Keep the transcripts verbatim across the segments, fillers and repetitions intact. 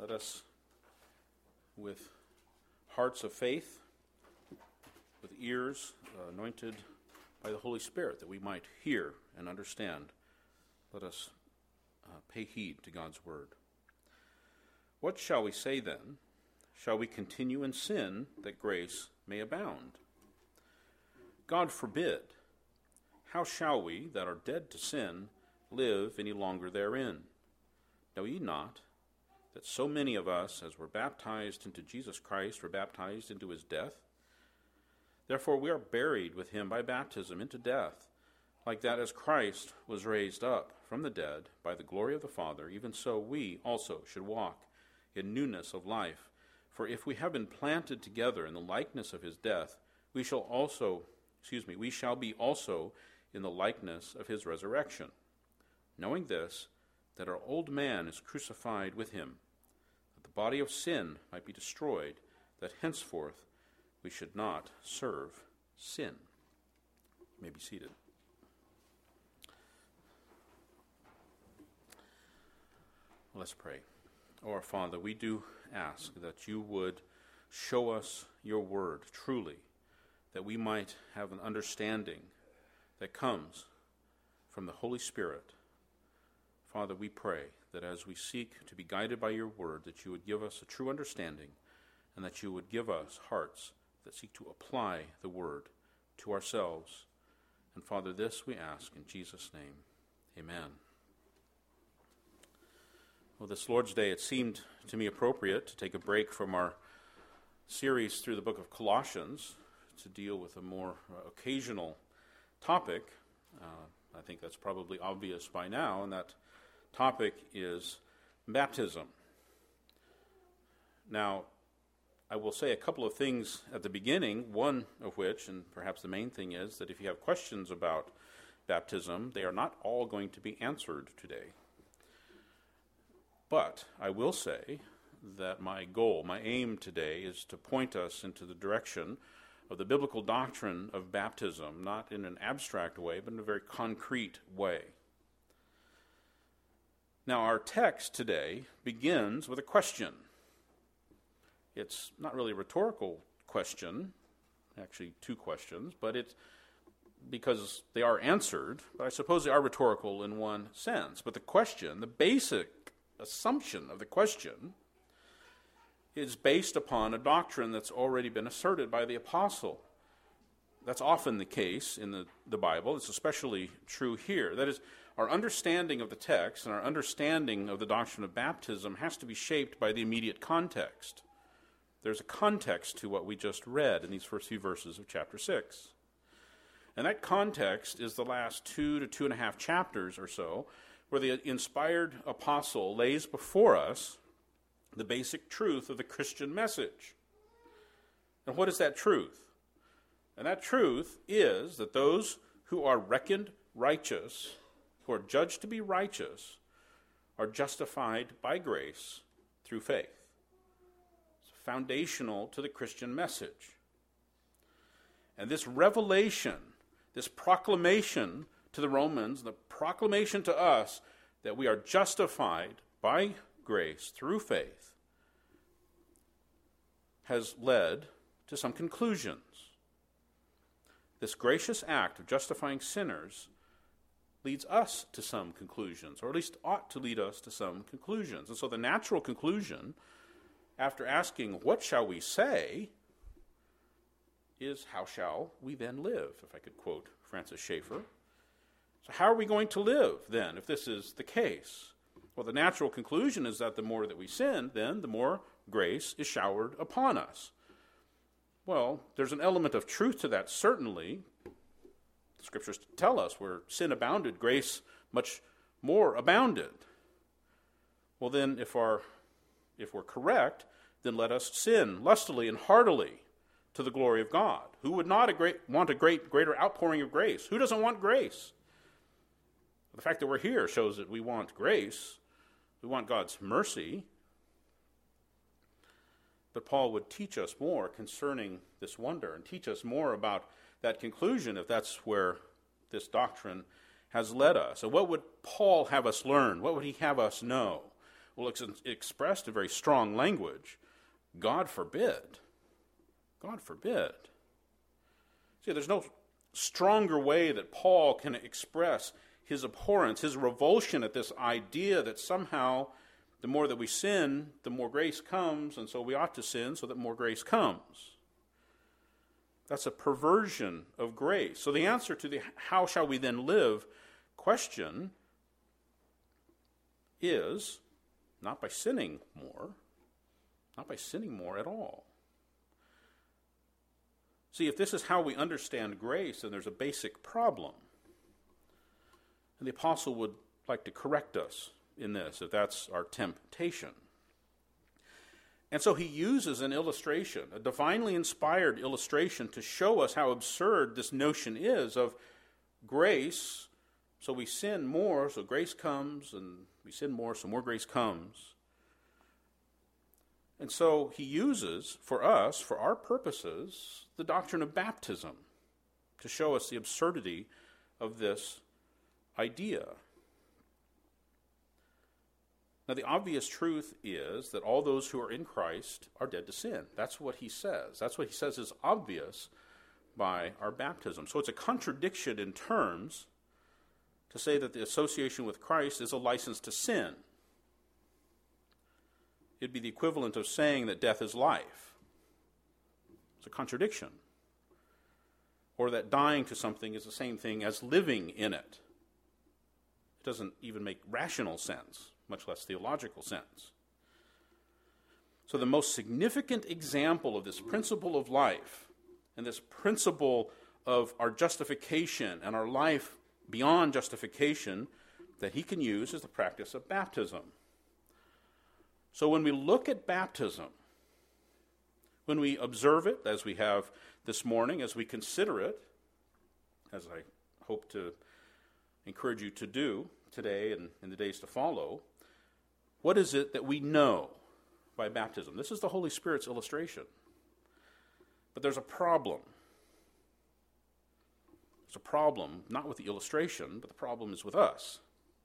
let us, with hearts of faith, with ears uh, anointed by the Holy Spirit, that we might hear and understand, let us uh, pay heed to God's word. What shall we say then? Shall we continue in sin that grace may abound? God forbid. How shall we, that are dead to sin, live any longer therein? Know ye not that so many of us, as were baptized into Jesus Christ, were baptized into his death? Therefore we are buried with him by baptism into death, like that as Christ was raised up from the dead by the glory of the Father, even so we also should walk in newness of life. For if we have been planted together in the likeness of his death, we shall also, excuse me, we shall be also in the likeness of his resurrection. Knowing this, that our old man is crucified with him, that the body of sin might be destroyed, that henceforth we should not serve sin. You may be seated. Let's pray. Oh, our Father, we do ask that you would show us your word truly, that we might have an understanding that comes from the Holy Spirit. Father, we pray that as we seek to be guided by your word, that you would give us a true understanding, and that you would give us hearts that seek to apply the word to ourselves. And Father, this we ask in Jesus' name. Amen. Well, this Lord's Day, it seemed to me appropriate to take a break from our series through the book of Colossians to deal with a more uh, occasional topic. Uh, I think that's probably obvious by now, and that topic is baptism. Now, I will say a couple of things at the beginning, one of which, and perhaps the main thing, is that if you have questions about baptism, they are not all going to be answered today. But I will say that my goal, my aim today is to point us into the direction of the biblical doctrine of baptism, not in an abstract way, but in a very concrete way. Now, our text today begins with a question. It's not really a rhetorical question, actually two questions, but it's because they are answered, but I suppose they are rhetorical in one sense. But the question, the basic assumption of the question, is based upon a doctrine that's already been asserted by the apostle. That's often the case in the, the Bible. It's especially true here. That is, our understanding of the text and our understanding of the doctrine of baptism has to be shaped by the immediate context. There's a context to what we just read in these first few verses of chapter six. And that context is the last two to two and a half chapters or so, where the inspired apostle lays before us the basic truth of the Christian message. And what is that truth? And that truth is that those who are reckoned righteous, who are judged to be righteous, are justified by grace through faith. It's foundational to the Christian message. And this revelation, this proclamation to the Romans, the proclamation to us that we are justified by grace through faith, has led to some conclusions. This gracious act of justifying sinners leads us to some conclusions, or at least ought to lead us to some conclusions. And so the natural conclusion, after asking, what shall we say, is how shall we then live, if I could quote Francis Schaeffer. So how are we going to live then, if this is the case? Well, the natural conclusion is that the more that we sin, then the more grace is showered upon us. Well, there's an element of truth to that, certainly. The scriptures tell us where sin abounded, grace much more abounded. Well, then, if our if we're correct, then let us sin lustily and heartily to the glory of God. Who would not a great, want a great greater outpouring of grace? Who doesn't want grace? The fact that we're here shows that we want grace. We want God's mercy. But Paul would teach us more concerning this wonder and teach us more about that conclusion if that's where this doctrine has led us. And what would Paul have us learn? What would he have us know? Well, it's expressed in very strong language. God forbid. God forbid. See, there's no stronger way that Paul can express his abhorrence, his revulsion at this idea that somehow the more that we sin, the more grace comes, and so we ought to sin so that more grace comes. That's a perversion of grace. So the answer to the how shall we then live question is not by sinning more, not by sinning more at all. See, if this is how we understand grace, then there's a basic problem. And the apostle would like to correct us in this, if that's our temptation. And so he uses an illustration, a divinely inspired illustration, to show us how absurd this notion is of grace. So we sin more, so grace comes, and we sin more, so more grace comes. And so he uses, for us, for our purposes, the doctrine of baptism to show us the absurdity of this idea. Now, the obvious truth is that all those who are in Christ are dead to sin. That's what he says. That's what he says is obvious by our baptism. So it's a contradiction in terms to say that the association with Christ is a license to sin. It'd be the equivalent of saying that death is life. It's a contradiction. Or that dying to something is the same thing as living in it. It doesn't even make rational sense, much less theological sense. So the most significant example of this principle of life and this principle of our justification and our life beyond justification that he can use is the practice of baptism. So when we look at baptism, when we observe it, as we have this morning, as we consider it, as I hope to encourage you to do today and in the days to follow, what is it that we know by baptism? This is the Holy Spirit's illustration. But there's a problem. There's a problem, not with the illustration, but the problem is with us.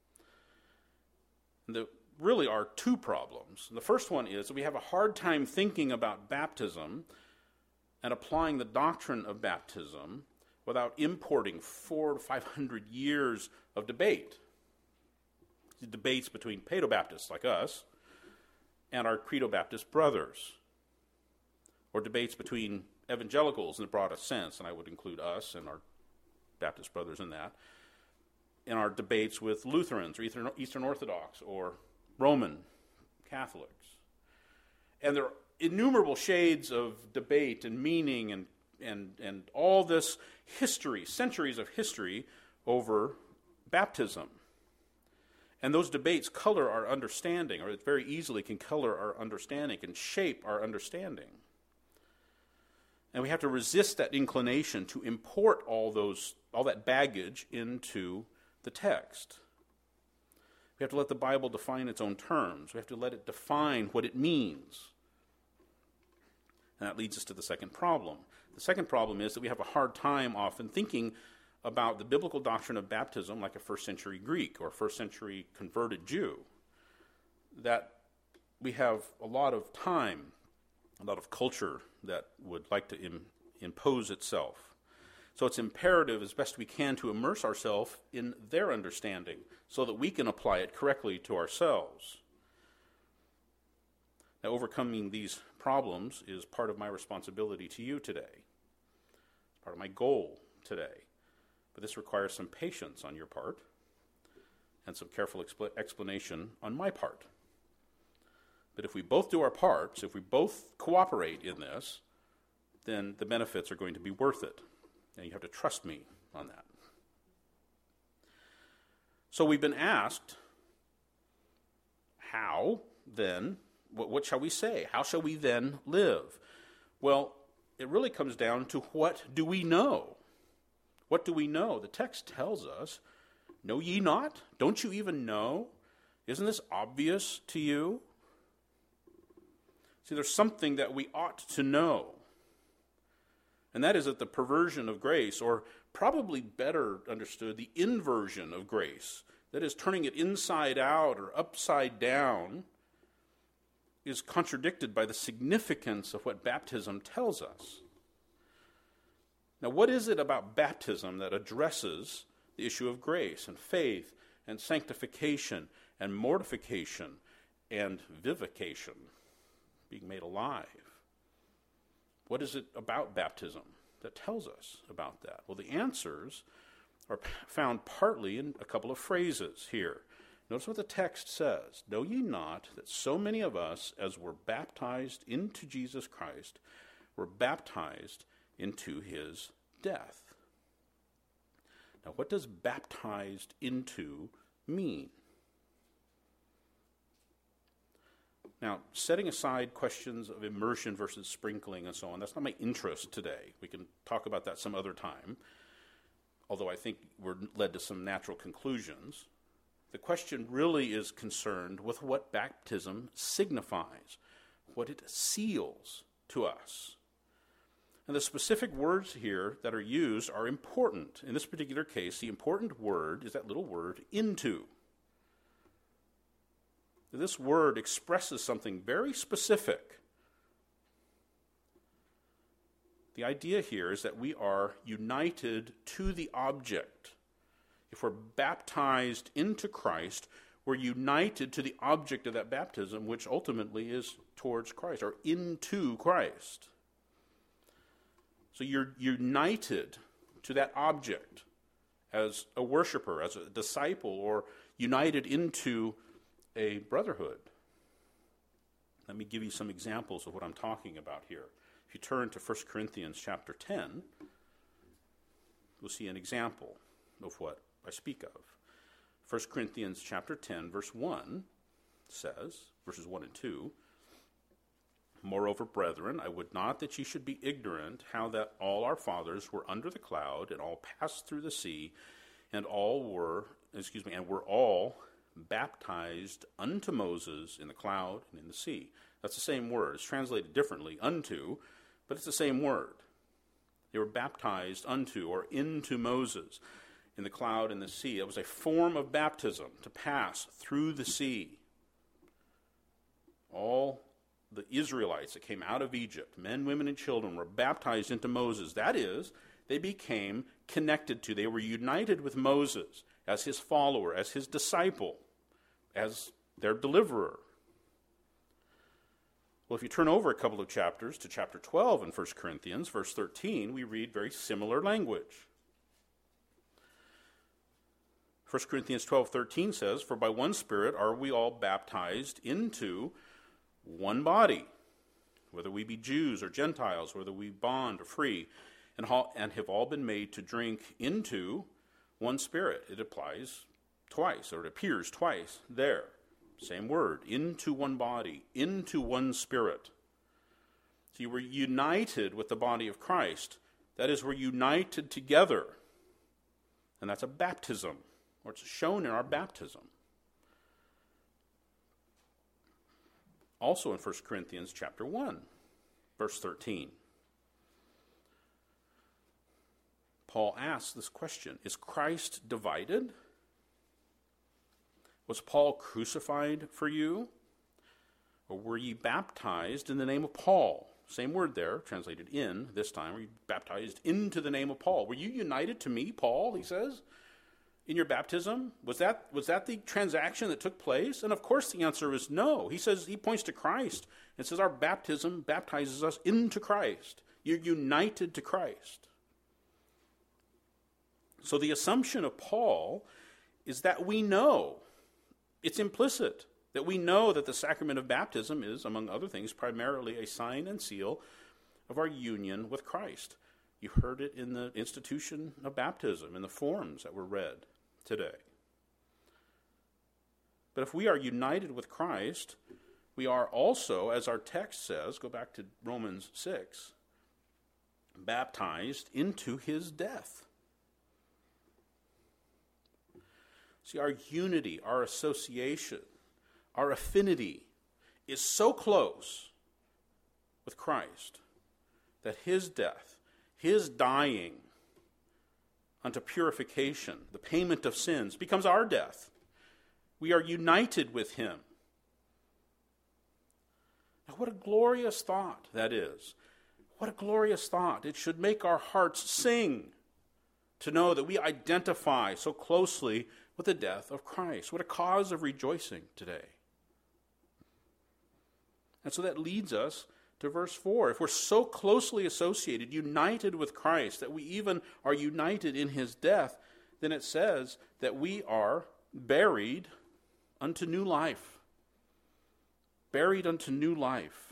And there really are two problems. And the first one is that we have a hard time thinking about baptism and applying the doctrine of baptism without importing four to five hundred years of debate. The debates between Paedo-Baptists like us and our Credo-Baptist brothers, or debates between evangelicals in the broadest sense, and I would include us and our Baptist brothers in that, in our debates with Lutherans or Eastern Orthodox or Roman Catholics. And there are innumerable shades of debate and meaning and, and, and all this history, centuries of history over baptism. And those debates color our understanding, or it very easily can color our understanding, can shape our understanding. And we have to resist that inclination to import all those, all that baggage into the text. We have to let the Bible define its own terms. We have to let it define what it means. And that leads us to the second problem. The second problem is that we have a hard time often thinking about the biblical doctrine of baptism like a first century Greek or first century converted Jew. That we have a lot of time, a lot of culture that would like to im- impose itself. So it's imperative as best we can to immerse ourselves in their understanding so that we can apply it correctly to ourselves. Now, overcoming these problems is part of my responsibility to you today. It's part of my goal today. But this requires some patience on your part and some careful expl- explanation on my part. But if we both do our parts, if we both cooperate in this, then the benefits are going to be worth it. And you have to trust me on that. So we've been asked, how then, what, what shall we say? How shall we then live? Well, it really comes down to what do we know? What do we know? The text tells us, know ye not? Don't you even know? Isn't this obvious to you? See, there's something that we ought to know. And that is that the perversion of grace, or probably better understood, the inversion of grace, that is turning it inside out or upside down, is contradicted by the significance of what baptism tells us. Now, what is it about baptism that addresses the issue of grace and faith and sanctification and mortification and vivification, being made alive? What is it about baptism that tells us about that? Well, the answers are found partly in a couple of phrases here. Notice what the text says. Know ye not that so many of us, as were baptized into Jesus Christ, were baptized into his death? Now, what does baptized into mean? Now, setting aside questions of immersion versus sprinkling and so on, that's not my interest today. We can talk about that some other time, although I think we're led to some natural conclusions. The question really is concerned with what baptism signifies, what it seals to us. And the specific words here that are used are important. In this particular case, the important word is that little word, into. This word expresses something very specific. The idea here is that we are united to the object. If we're baptized into Christ, we're united to the object of that baptism, which ultimately is towards Christ, or into Christ. So you're united to that object as a worshiper, as a disciple, or united into a brotherhood. Let me give you some examples of what I'm talking about here. If you turn to First Corinthians chapter ten, we'll see an example of what I speak of. First Corinthians chapter ten, verse one says, verses one and two, Moreover, brethren, I would not that ye should be ignorant how that all our fathers were under the cloud, and all passed through the sea, and all were, excuse me, and were all baptized unto Moses in the cloud and in the sea. That's the same word. It's translated differently, unto, but it's the same word. They were baptized unto or into Moses in the cloud and the sea. It was a form of baptism to pass through the sea. All the Israelites that came out of Egypt, men, women, and children, were baptized into Moses. That is, they became connected to, they were united with Moses as his follower, as his disciple, as their deliverer. Well, if you turn over a couple of chapters to chapter twelve in First Corinthians, verse thirteen, we read very similar language. First Corinthians twelve thirteen says, For by one Spirit are we all baptized into one body, whether we be Jews or Gentiles, whether we bond or free, and, ha- and have all been made to drink into one Spirit. It applies twice, or it appears twice there. Same word, into one body, into one Spirit. So you were united with the body of Christ. That is, we're united together. And that's a baptism, or it's shown in our baptism. Also in First Corinthians chapter one, verse thirteen. Paul asks this question, is Christ divided? Was Paul crucified for you? Or were ye baptized in the name of Paul? Same word there, translated in this time. Were you baptized into the name of Paul? Were you united to me, Paul, he says, in your baptism? Was that, was that the transaction that took place? And of course the answer is no. He says, he points to Christ and says our baptism baptizes us into Christ. You're united to Christ. So the assumption of Paul is that we know, it's implicit, that we know that the sacrament of baptism is, among other things, primarily a sign and seal of our union with Christ. You heard it in the institution of baptism, in the forms that were read today. But if we are united with Christ, we are also, as our text says, go back to Romans six, baptized into his death. See, our unity, our association, our affinity is so close with Christ that his death, his dying unto purification, the payment of sins, becomes our death. We are united with him. Now, what a glorious thought that is. What a glorious thought. It should make our hearts sing to know that we identify so closely with the death of Christ. What a cause of rejoicing today. And so that leads us to verse four. If we're so closely associated, united with Christ, that we even are united in his death, then it says that we are buried unto new life. Buried unto new life.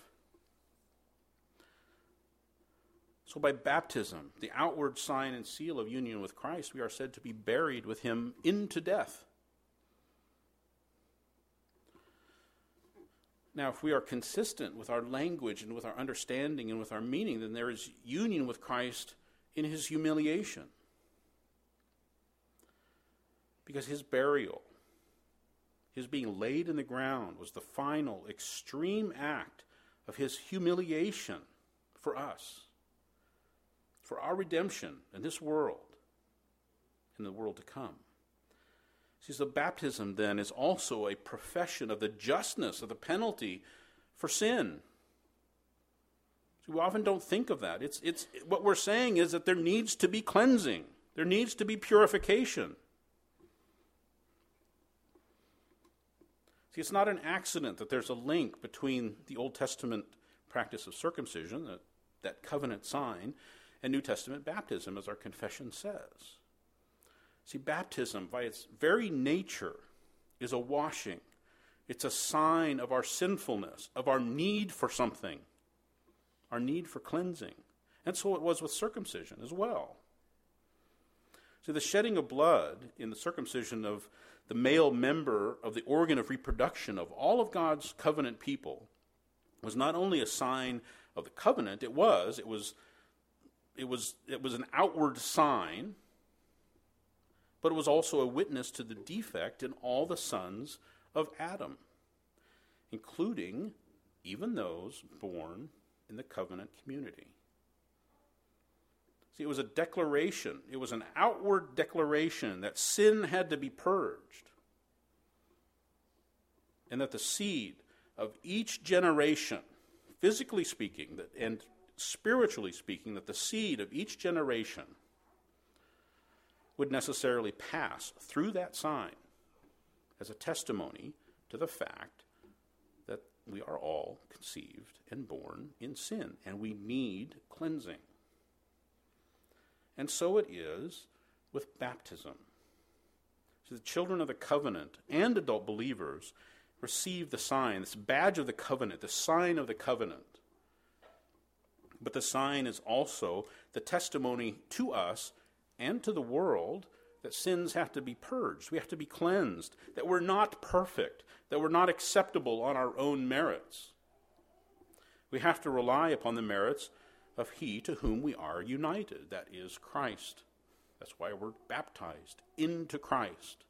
So by baptism, the outward sign and seal of union with Christ, we are said to be buried with him into death. Now, if we are consistent with our language and with our understanding and with our meaning, then there is union with Christ in his humiliation. Because his burial, his being laid in the ground, was the final, extreme act of his humiliation for us, for our redemption in this world, in the world to come. See, so baptism then is also a profession of the justness of the penalty for sin. So we often don't think of that. It's, it's, what we're saying is that there needs to be cleansing. There needs to be purification. See, it's not an accident that there's a link between the Old Testament practice of circumcision, that, that covenant sign, and New Testament baptism, as our confession says. See, baptism, by its very nature, is a washing. It's a sign of our sinfulness, of our need for something, our need for cleansing. And so it was with circumcision as well. See, the shedding of blood in the circumcision of the male member of the organ of reproduction of all of God's covenant people was not only a sign of the covenant, it was, it was, it was, it was an outward sign, but it was also a witness to the defect in all the sons of Adam, including even those born in the covenant community. See, it was a declaration, it was an outward declaration that sin had to be purged, and that the seed of each generation, physically speaking and spiritually speaking, that the seed of each generation would necessarily pass through that sign as a testimony to the fact that we are all conceived and born in sin, and we need cleansing. And so it is with baptism. So the children of the covenant and adult believers receive the sign, this badge of the covenant, the sign of the covenant. But the sign is also the testimony to us and to the world that sins have to be purged, we have to be cleansed, that we're not perfect, that we're not acceptable on our own merits. We have to rely upon the merits of he to whom we are united, that is Christ. That's why we're baptized into Christ.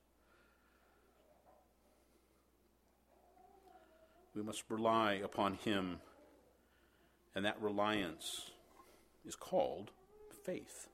We must rely upon him, and that reliance is called faith.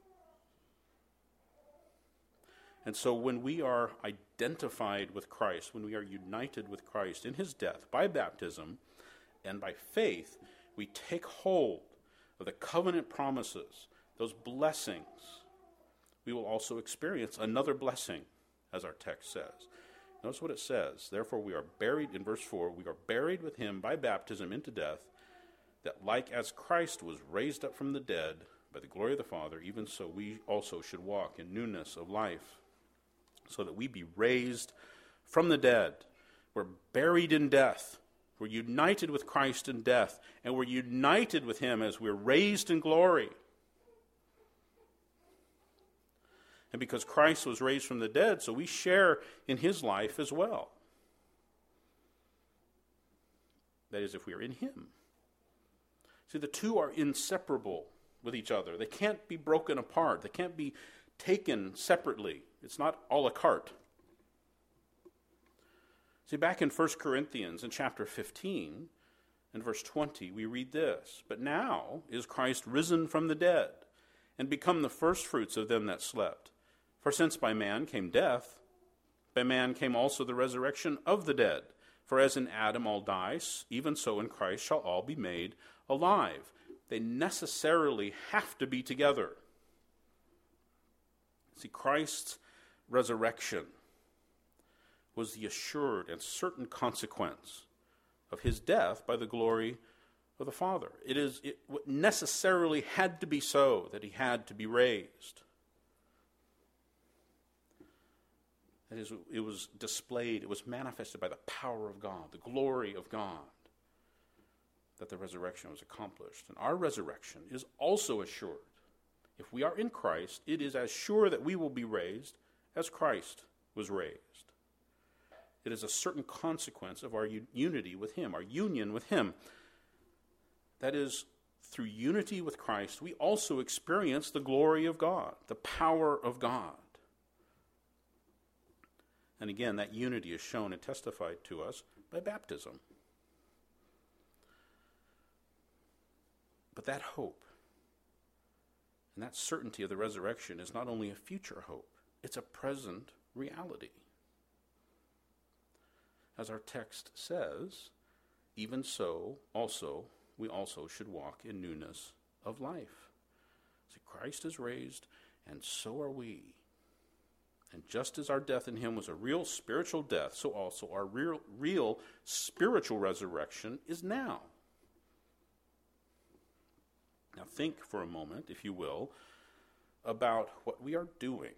And so when we are identified with Christ, when we are united with Christ in his death by baptism and by faith, we take hold of the covenant promises, those blessings. We will also experience another blessing, as our text says. Notice what it says. Therefore we are buried, in verse four, we are buried with him by baptism into death, that like as Christ was raised up from the dead by the glory of the Father, even so we also should walk in newness of life. So that we be raised from the dead. We're buried in death. We're united with Christ in death. And we're united with him as we're raised in glory. And because Christ was raised from the dead, so we share in his life as well. That is, if we are in him. See, the two are inseparable with each other. They can't be broken apart. They can't be taken separately. It's not a la carte. See, back in First Corinthians in chapter fifteen, in verse twenty, we read this. But now is Christ risen from the dead, and become the firstfruits of them that slept. For since by man came death, by man came also the resurrection of the dead. For as in Adam all die, even so in Christ shall all be made alive. They necessarily have to be together. See, Christ's resurrection was the assured and certain consequence of his death by the glory of the Father. It is it necessarily had to be so that he had to be raised. That is, it was displayed, it was manifested by the power of God, the glory of God, that the resurrection was accomplished. And our resurrection is also assured. If we are in Christ, it is as sure that we will be raised as Christ was raised. It is a certain consequence of our un- unity with him, our union with him. That is, through unity with Christ, we also experience the glory of God, the power of God. And again, that unity is shown and testified to us by baptism. But that hope and that certainty of the resurrection is not only a future hope, it's a present reality. As our text says, even so, also, we also should walk in newness of life. See, Christ is raised, and so are we. And just as our death in him was a real spiritual death, so also our real, real spiritual resurrection is now. Now think for a moment, if you will, about what we are doing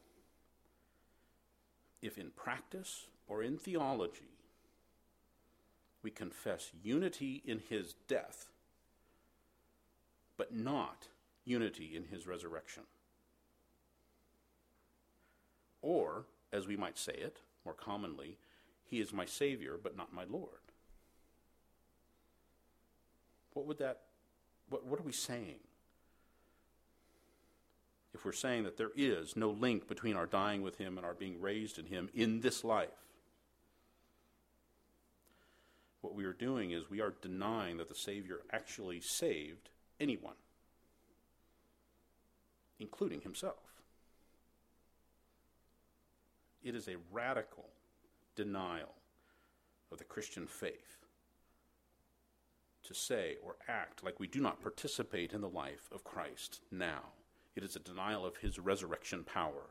if in practice or in theology we confess unity in his death, but not unity in his resurrection. Or, as we might say it more commonly, he is my Savior, but not my Lord. What would that, what, what are we saying? If we're saying that there is no link between our dying with him and our being raised in him in this life, what we are doing is we are denying that the Savior actually saved anyone, including himself. It is a radical denial of the Christian faith to say or act like we do not participate in the life of Christ now. It is a denial of his resurrection power.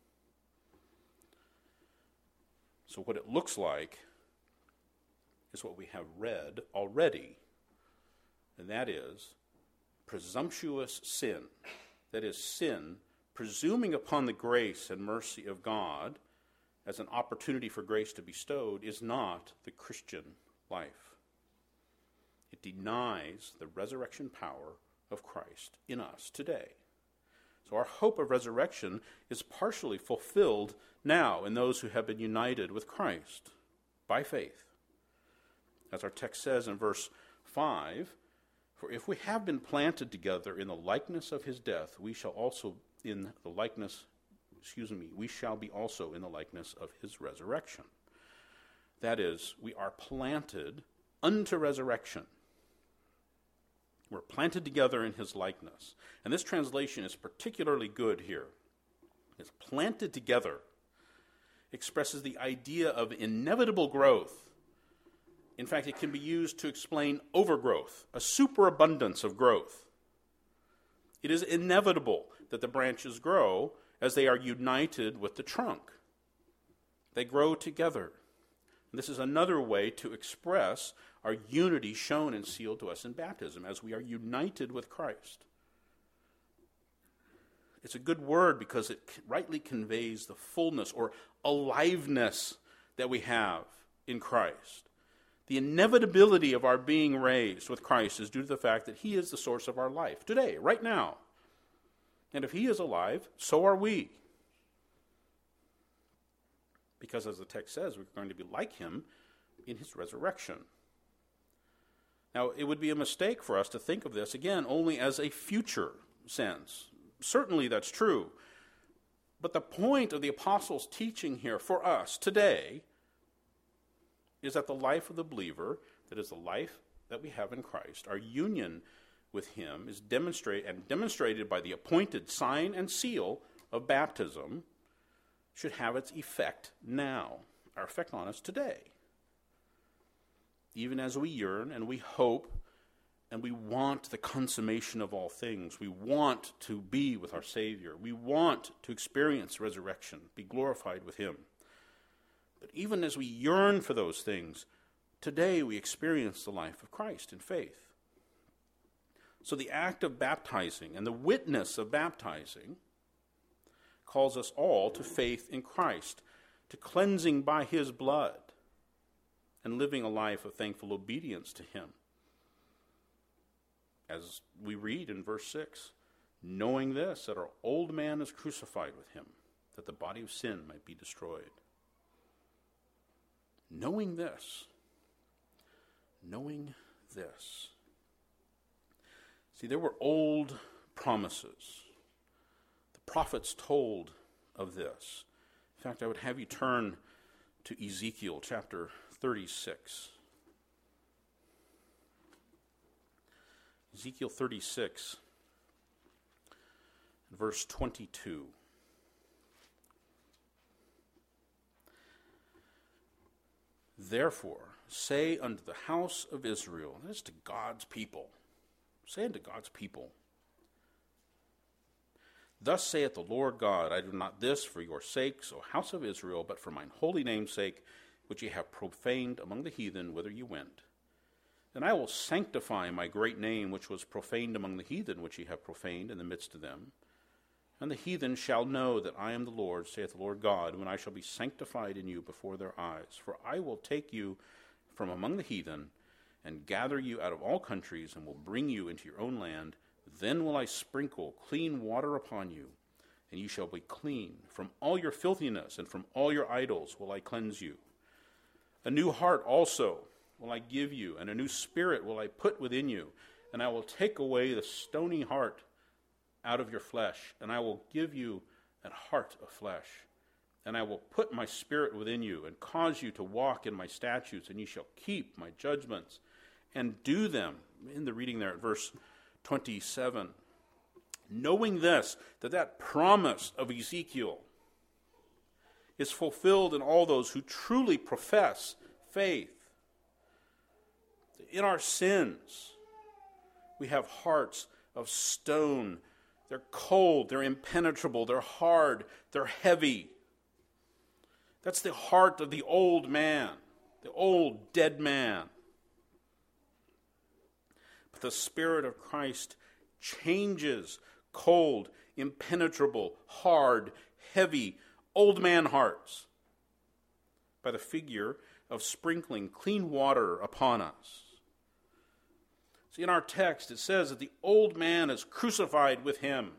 So what it looks like is what we have read already, and that is presumptuous sin. That is, sin presuming upon the grace and mercy of God as an opportunity for grace to be bestowed is not the Christian life. It denies the resurrection power of Christ in us today. So our hope of resurrection is partially fulfilled now in those who have been united with Christ by faith. As our text says in verse five, for if we have been planted together in the likeness of his death, we shall also in the likeness, excuse me, we shall be also in the likeness of his resurrection. That is, we are planted unto resurrection. We're planted together in his likeness. And this translation is particularly good here. It's planted together expresses the idea of inevitable growth. In fact, it can be used to explain overgrowth, a superabundance of growth. It is inevitable that the branches grow as they are united with the trunk. They grow together. And this is another way to express our unity shown and sealed to us in baptism as we are united with Christ. It's a good word because it rightly conveys the fullness or aliveness that we have in Christ. The inevitability of our being raised with Christ is due to the fact that he is the source of our life today, right now. And if he is alive, so are we. Because as the text says, we're going to be like him in his resurrection. Now, it would be a mistake for us to think of this, again, only as a future sense. Certainly that's true. But the point of the apostles' teaching here for us today is that the life of the believer, that is the life that we have in Christ, our union with him is demonstrated and demonstrated by the appointed sign and seal of baptism, should have its effect now, our effect on us today. even as we yearn and we hope and we want the consummation of all things. We want to be with our Savior. We want to experience resurrection, be glorified with him. But even as we yearn for those things, today we experience the life of Christ in faith. So the act of baptizing and the witness of baptizing calls us all to faith in Christ, to cleansing by his blood, and living a life of thankful obedience to him. As we read in verse six, knowing this, that our old man is crucified with him, that the body of sin might be destroyed. Knowing this, knowing this. See, there were old promises. The prophets told of this. In fact, I would have you turn to Ezekiel chapter thirty-six. Ezekiel thirty-six, verse twenty-two. Therefore, say unto the house of Israel, that is to God's people, say unto God's people, thus saith the Lord God, I do not this for your sakes, O house of Israel, but for mine holy name's sake, which ye have profaned among the heathen, whither ye went. And I will sanctify my great name, which was profaned among the heathen, which ye have profaned in the midst of them. And the heathen shall know that I am the Lord, saith the Lord God, when I shall be sanctified in you before their eyes. For I will take you from among the heathen, and gather you out of all countries, and will bring you into your own land. Then will I sprinkle clean water upon you, and you shall be clean. From all your filthiness and from all your idols will I cleanse you. A new heart also will I give you, and a new spirit will I put within you, and I will take away the stony heart out of your flesh, and I will give you a heart of flesh. And I will put my spirit within you, and cause you to walk in my statutes, and ye shall keep my judgments, and do them. In the reading there at verse twenty-seven. Knowing this, that that promise of Ezekiel is fulfilled in all those who truly profess faith. In our sins, we have hearts of stone. They're cold, they're impenetrable, they're hard, they're heavy. That's the heart of the old man, the old dead man. But the Spirit of Christ changes cold, impenetrable, hard, heavy, old man hearts by the figure of sprinkling clean water upon us. See, in our text it says that the old man is crucified with him.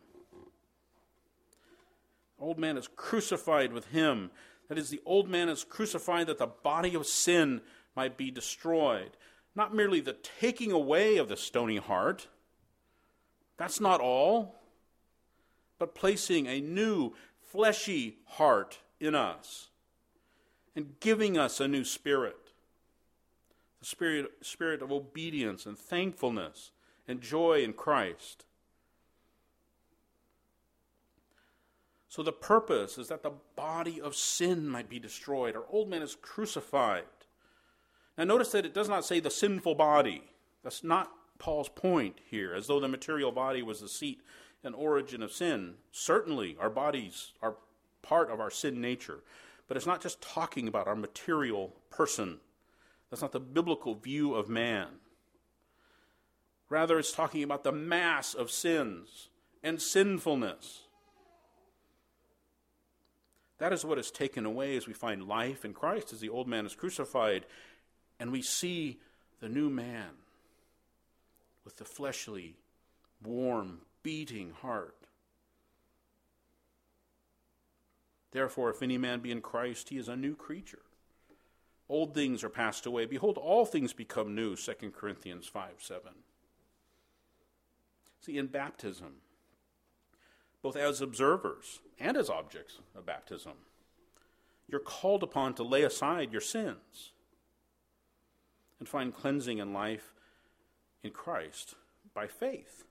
The old man is crucified with him. That is, the old man is crucified that the body of sin might be destroyed. Not merely the taking away of the stony heart. That's not all. But placing a new fleshy heart in us and giving us a new spirit. The spirit, spirit of obedience and thankfulness and joy in Christ. So the purpose is that the body of sin might be destroyed. Our old man is crucified. Now notice that it does not say the sinful body. That's not Paul's point here, as though the material body was the seat and origin of sin. Certainly our bodies are part of our sin nature. But it's not just talking about our material person. That's not the biblical view of man. Rather, it's talking about the mass of sins and sinfulness. That is what is taken away as we find life in Christ, as the old man is crucified, and we see the new man with the fleshly, warm, beating heart. Therefore, if any man be in Christ, he is a new creature. Old things are passed away. Behold, all things become new, Second Corinthians five seven. See, in baptism, both as observers and as objects of baptism, you're called upon to lay aside your sins and find cleansing and life in Christ by faith.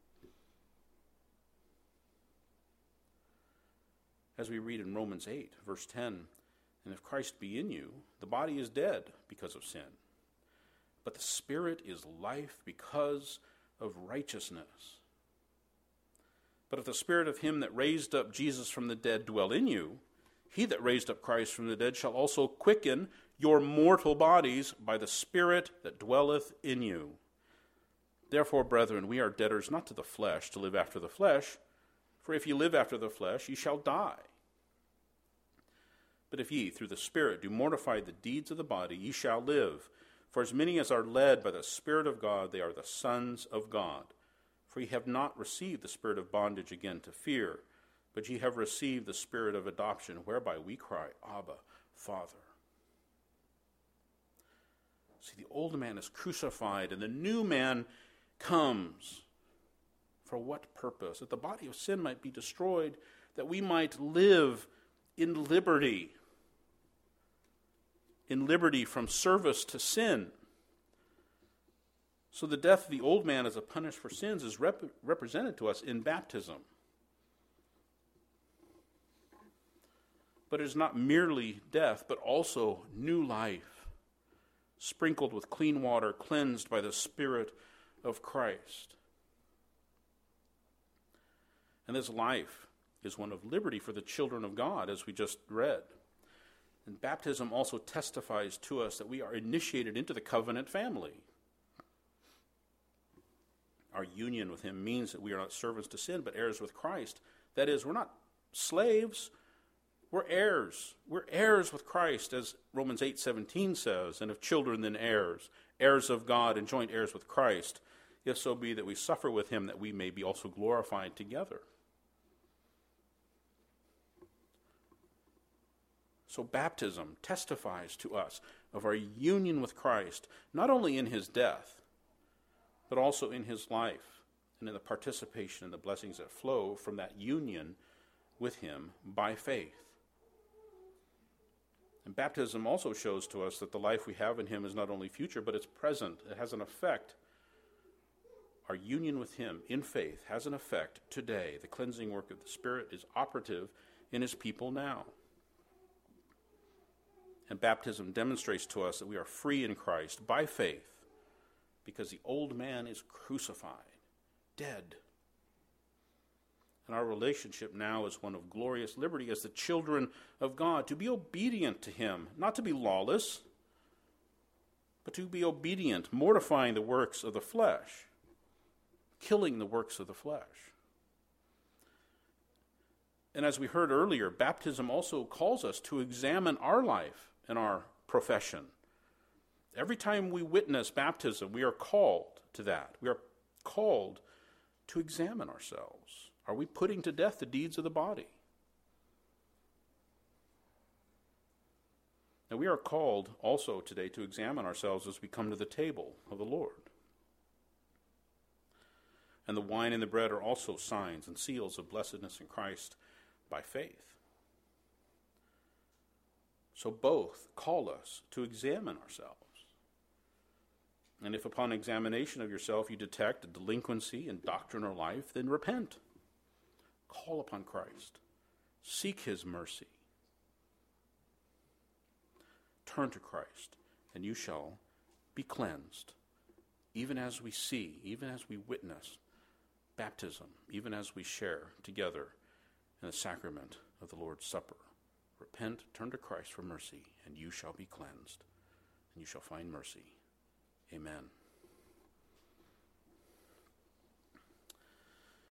As we read in Romans eight, verse ten, and if Christ be in you, the body is dead because of sin. but the Spirit is life because of righteousness. But if the Spirit of him that raised up Jesus from the dead dwell in you, he that raised up Christ from the dead shall also quicken your mortal bodies by the Spirit that dwelleth in you. Therefore, brethren, we are debtors not to the flesh, to live after the flesh. For if ye live after the flesh, ye shall die. But if ye, through the Spirit, do mortify the deeds of the body, ye shall live. For as many as are led by the Spirit of God, they are the sons of God. For ye have not received the spirit of bondage again to fear, but ye have received the Spirit of adoption, whereby we cry, Abba, Father. See, the old man is crucified, and the new man comes. For what purpose? That the body of sin might be destroyed, that we might live in liberty. In liberty from service to sin. So the death of the old man as a punishment for sins is rep- represented to us in baptism. But it is not merely death, but also new life, sprinkled with clean water, cleansed by the Spirit of Christ. And this life is one of liberty for the children of God, as we just read. And baptism also testifies to us that we are initiated into the covenant family. Our union with him means that we are not servants to sin, but heirs with Christ. That is, we're not slaves, we're heirs. We're heirs with Christ, as Romans eight seventeen says, and if children, then heirs, heirs of God and joint heirs with Christ, if so be that we suffer with him, that we may be also glorified together. So baptism testifies to us of our union with Christ, not only in his death, but also in his life, and in the participation in the blessings that flow from that union with him by faith. And baptism also shows to us that the life we have in him is not only future, but it's present. It has an effect. Our union with him in faith has an effect today. The cleansing work of the Spirit is operative in his people now. And baptism demonstrates to us that we are free in Christ by faith, because the old man is crucified, dead. And our relationship now is one of glorious liberty as the children of God, to be obedient to him, not to be lawless, but to be obedient, mortifying the works of the flesh, killing the works of the flesh. And as we heard earlier, baptism also calls us to examine our life and our profession. Every time we witness baptism, we are called to that. We are called to examine ourselves. Are we putting to death the deeds of the body? Now, we are called also today to examine ourselves as we come to the table of the Lord. And the wine and the bread are also signs and seals of blessedness in Christ by faith. So both call us to examine ourselves. And if upon examination of yourself you detect a delinquency in doctrine or life, then repent. Call upon Christ. Seek his mercy. Turn to Christ, and you shall be cleansed, even as we see, even as we witness baptism, even as we share together in the sacrament of the Lord's Supper. Repent, turn to Christ for mercy, and you shall be cleansed, and you shall find mercy. Amen.